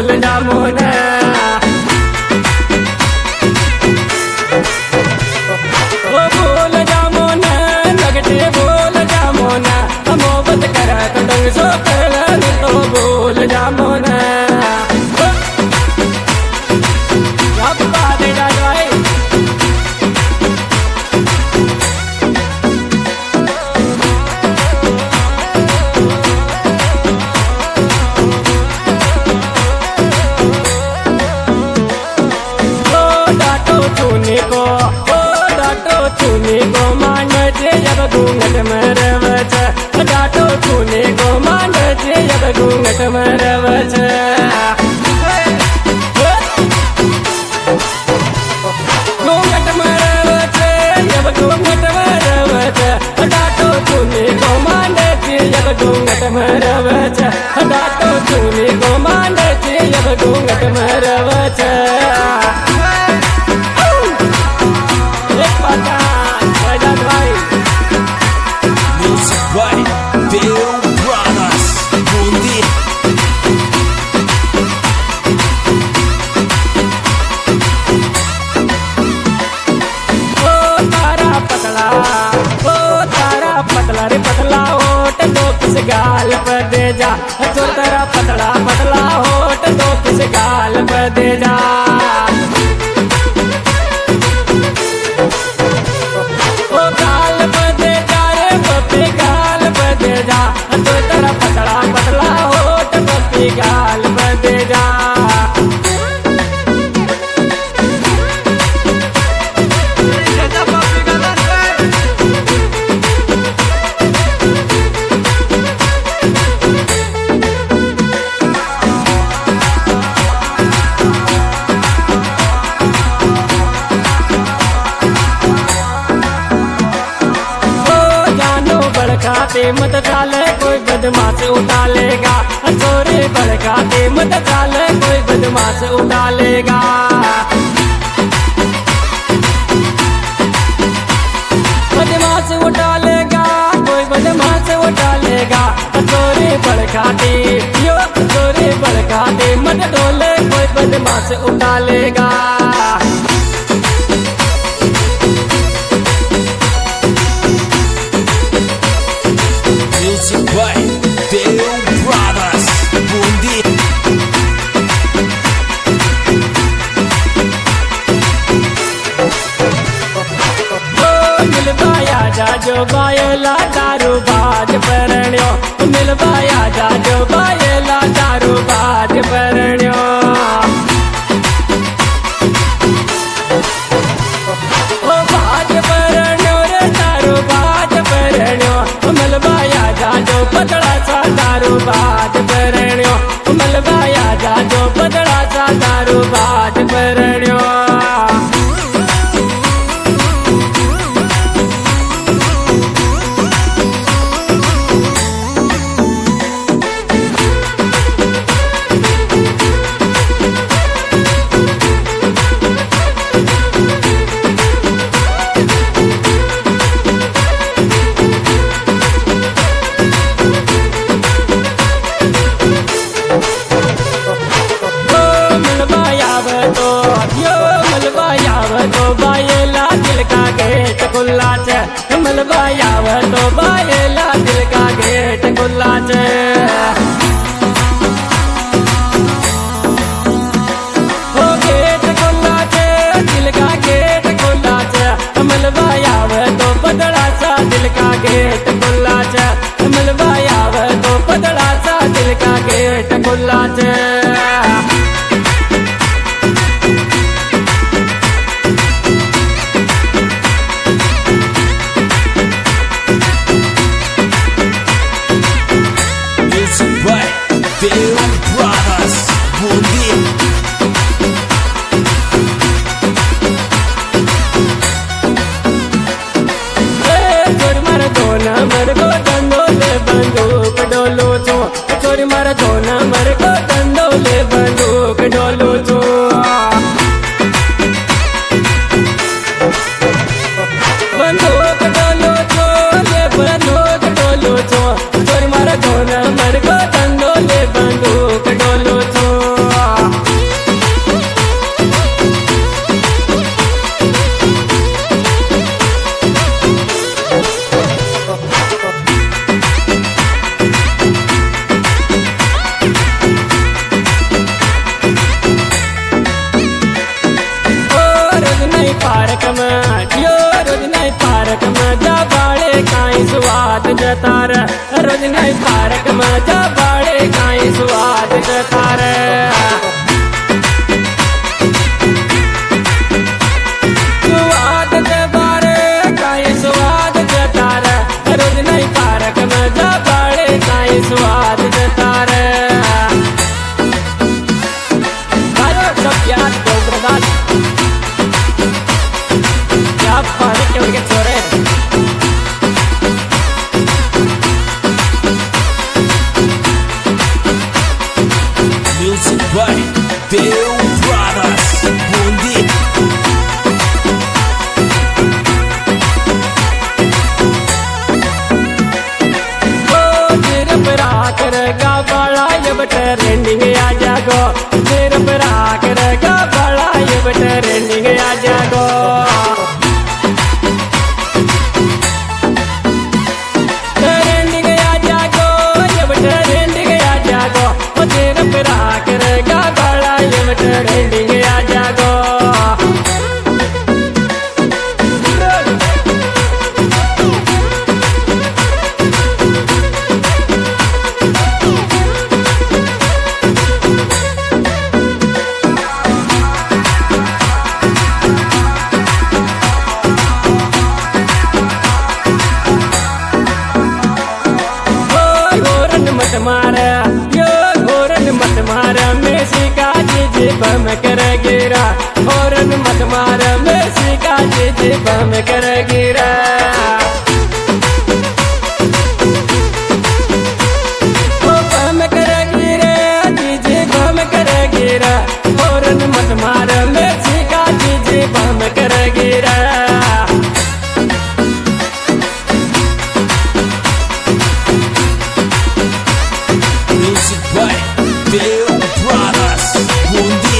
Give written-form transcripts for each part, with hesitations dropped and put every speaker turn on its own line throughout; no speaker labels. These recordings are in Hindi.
बोल जामुन ओ बोल जामुन लगटे बोल जामुन मोहब्बत कर डंग सो कर तो बोल जामुन चुनी को मान जब घूंघट में रवच डाटो चुनी को मान जब घूंघट में रवच घूंघट में रवच जब घूंघट में रवच डाटो चुनी को मान जब घूंघट में रवच डाटो चुनी को मान जब घूंघट में रवच पतला रे पतला होट दो किस गाल पर दे जा जो तेरा पतला पतला होट दो किस गाल पर दे जा ओ गाल पर दे जा रे पप्पी गाल पर दे जा जो तेरा पतला पतला होट पप्पी गाल पर दे जा खाते मत चाले कोई बदमाश उठा लेगा चोरी भड़काते मत चाले कोई बदमाश उठा लेगा बदमाश उठा लेगा कोई बदमाश उठा लेगा चोरी भड़काते यो चोरी भड़काते मत डोले कोई बदमाश उठा लेगा जो बायला दारू बाज परण्यो मिलवाया जा जो बायला दारू बाज परण्यो ओ बाज परण्यो रे दारू बाज परण्यो मिलवाया जा जो पतला सा दारू बाज परण्यो मिलवाया जा जो पतला सा दारू बाज परण्यो बायला दिल का गेट खुला च मलबाया तो बायला दिल का गेट खुला च ओ गेट खुला च दिल का गेट खुला च मलबाया तो पतला सा दिल का गेट खुला च मलबाया तो पतला सा दिल का गेट खुला च मर को डंडोले बंदूक डोलो छो चोरी मार दो नंबर को डंडोले बंदूक डोलो छो बंदूक डोलो छो ले बंदूक डोलो छो चोरी मार दो नंबर को डंडोले बंदूक डोलो छो में जा बाड़े काई स्वाद जतार रोज नहीं पार्क में जा बाड़े काई स्वाद जतार स्वाद जबारे काई स्वाद जतार रोज नहीं पार्क में जा बाड़े काई स्वाद जतार सब याद दो प्रदान क्या पार्क के उनके छोरे
Music by Deo Brothers Bundi
करेगा बड़ा ये ट्रेंडिंग आ जागो फिर बड़ा करेगा बड़ा ये ट्रेंडिंग आ जागो ट्रेंडिंग आ जागो ये ट्रेंडिंग आ जागो फिर बड़ा करेगा बड़ा ये ट्रेंडिंग आ जागो मत मारा यो घोरन मत मारा मेसी का जीब में कर गिरा घोरन मत मारा मेसी का जीब में कर गिरा में कर गिरा जीब में कर गिरा घोरन मत मारा मेसी का जीब में कर गिरा
Music by Deo Brothers Bundi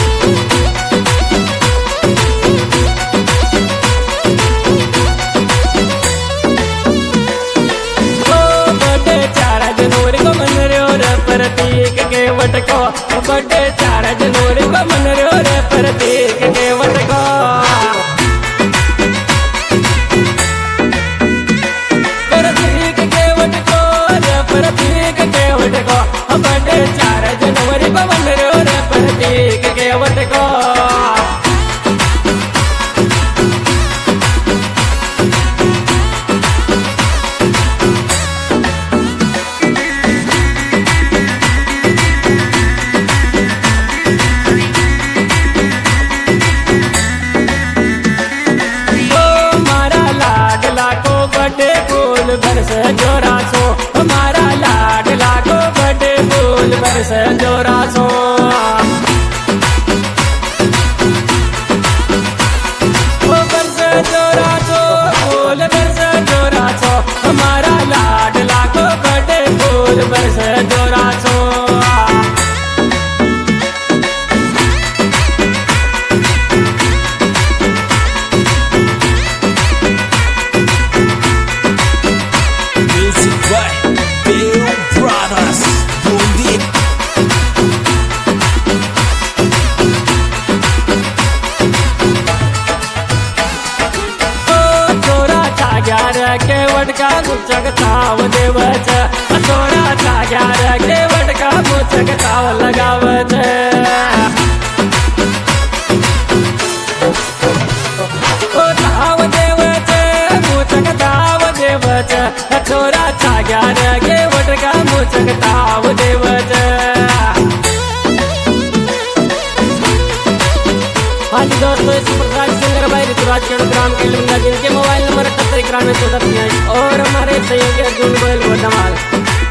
बड़े 4 जनवरी को मन रहो रे प्रतीक के वटको बड़े 4 जनवरी को मन रहो रे प्रतीक के वटको प्रतीक के वटको रे प्रतीक के वटको बड़े 4 जनवरी को मन रहो रे प्रतीक के वटको बरस जोरा सो हमारा लाड लागो बड़े फूल बरस जोरा सो बरस जोरा सो फूल बरस जोरा सो हमारा लाड लागो बड़े फूल बरस जोरा सो
Music by Deo Brothers Bundi
के वटका मुचक ताव देवच छोरा छाग्यार के वटका मुचक ताव लगावच ओ ताव देवच मुचक ताव देवच छोरा छाग्यार के वटका मुचक ताव देवच हाँ जी दोस्तों, इस प्रकार सिंगर भाई ऋतुराज ग्राम के लिंगा जिनके मोबाइल नंबर 78 91 14 और हमारे सहयोगी अर्जुन गोयल धमाल।